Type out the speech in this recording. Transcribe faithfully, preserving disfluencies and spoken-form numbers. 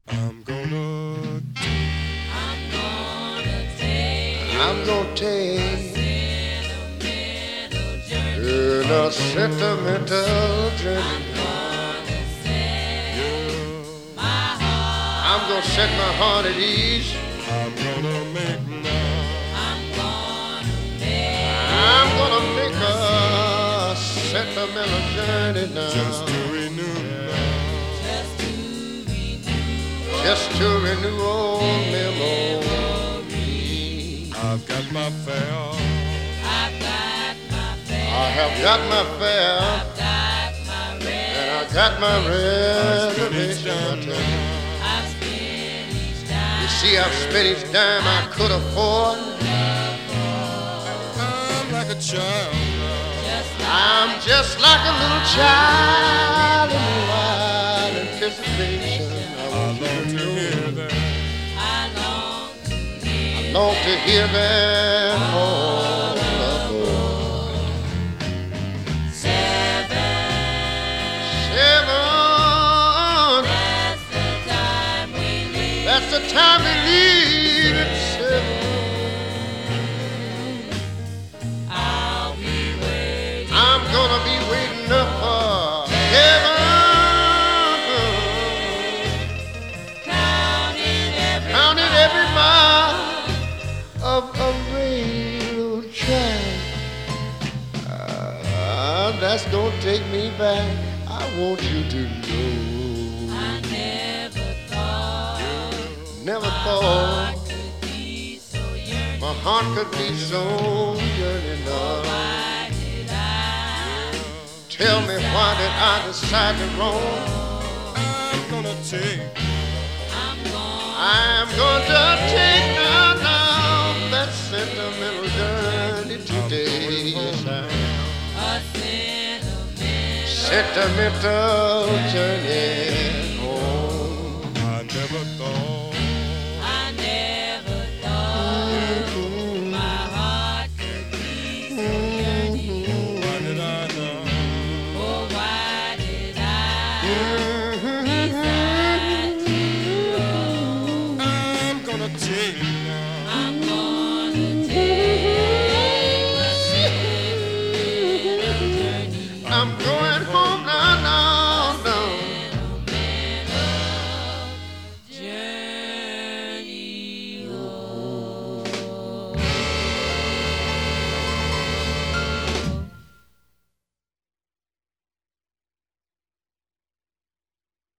I'm gonna, I'm gonna take I'm gonna take sentimental journey. in a sentimental journey. Gonna set my heart. I'm gonna set my heart at ease. I'm gonna make love. I'm gonna make I'm gonna make a sentimental journey now. Just to renew love. just to renew. Just to renew old memories. I've got my fare. I've got my fare. I have got my fare I've got my red. and I got my Spent each reservation. I dime tell you. I've spent each dime. You see, I've spent each dime I could afford. I'm like a child now. Just like I'm just like a little child in wild anticipation. I I want you long to to know. hear that. I long to hear. Long to hear that all aboard. Seven. Seven, That's the time we leave. that's the time we leave at seven. I'll be waiting. I'm gonna be waiting up for heaven. Counting every Counting every mile of a railroad track. Ah, that's gonna take me back. I want you to know. I never thought. Never My thought heart could be so yearning. my heart could be so yearning. Love. Why did I? Tell me, why did I decide to roam? I'm gonna take. I'm gone. I'm going to take now, now that sentimental journey today. Yes, I am. A sentimental Sentimental journey.